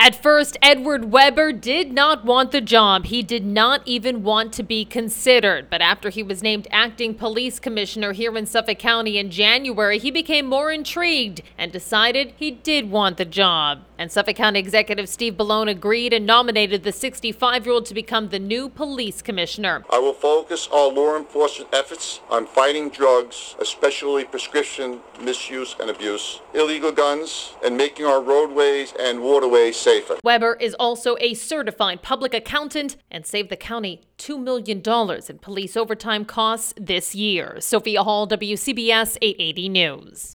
At first, Edward Weber did not want the job. He did not even want to be considered. But after he was named acting police commissioner here in Suffolk County in January, he became more intrigued and decided he did want the job. And Suffolk County Executive Steve Bellone agreed and nominated the 65-year-old to become the new police commissioner. I will focus our law enforcement efforts on fighting drugs, especially prescription misuse and abuse, illegal guns, and making our roadways and waterways safer. Weber is also a certified public accountant and saved the county $2 million in police overtime costs this year. Sophia Hall, WCBS 880 News.